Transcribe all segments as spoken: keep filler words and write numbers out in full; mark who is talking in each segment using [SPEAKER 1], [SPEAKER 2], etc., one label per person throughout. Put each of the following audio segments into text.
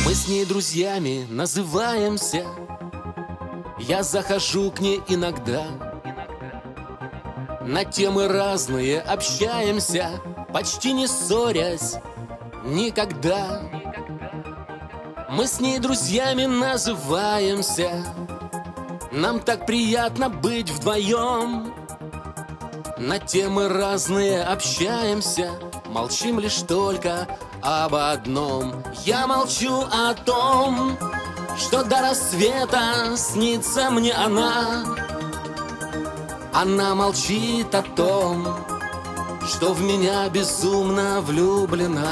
[SPEAKER 1] Мы с ней друзьями называемся. Я захожу к ней иногда. На темы разные общаемся, почти не ссорясь никогда. Мы с ней друзьями называемся. Нам так приятно быть вдвоем. На темы разные общаемся, молчим лишь только об одном. Я молчу о том, что до рассвета снится мне она. Она молчит о том, что в меня безумно влюблена.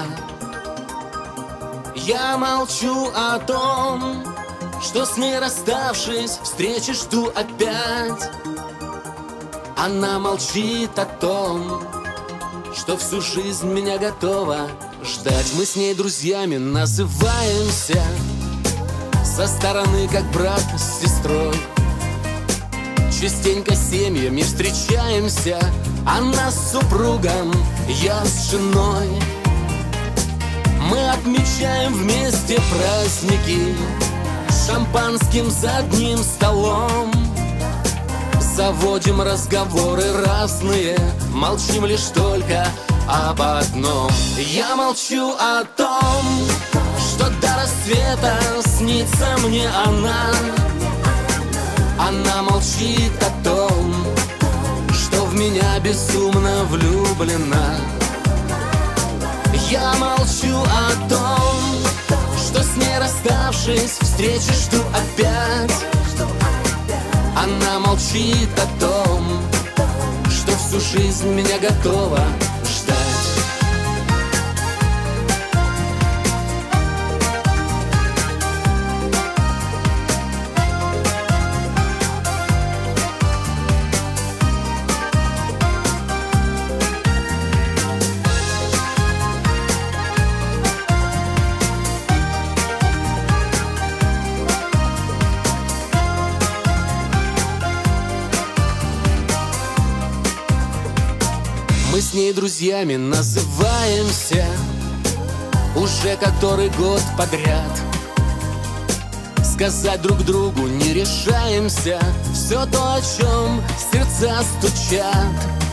[SPEAKER 1] Я молчу о том, что с ней расставшись, встречи жду опять. Она молчит о том, что всю жизнь меня готова ждать. Мы с ней друзьями называемся, со стороны как брат с сестрой. Частенько семьями встречаемся, она с супругом, я с женой. Мы отмечаем вместе праздники шампанским за одним столом. Заводим разговоры разные, молчим лишь только об одном. Я молчу о том, что до рассвета снится мне она. Она молчит о том, что в меня безумно влюблена. Я молчу о том, что с ней расставшись, встречи жду опять. Она молчит о том, что всю жизнь меня готова ждать. Мы с ней друзьями называемся уже который год подряд. Сказать друг другу не решаемся все то, о чем сердца стучат.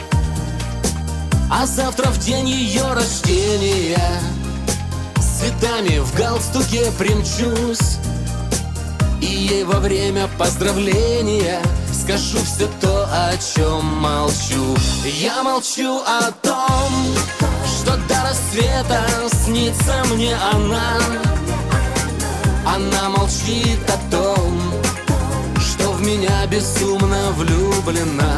[SPEAKER 1] А завтра в день ее рождения с цветами в галстуке примчусь, и ей во время поздравления скажу все то, о чем молчу. Я молчу о том, что до рассвета снится мне она. Она молчит о том, что в меня безумно влюблена.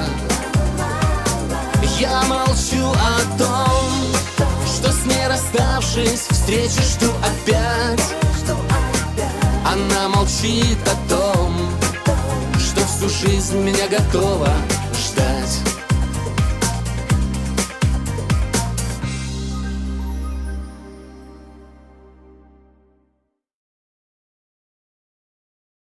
[SPEAKER 1] Я молчу о том, что с ней расставшись, встречи жду опять. Она молчит о том, что всю жизнь меня готова ждать.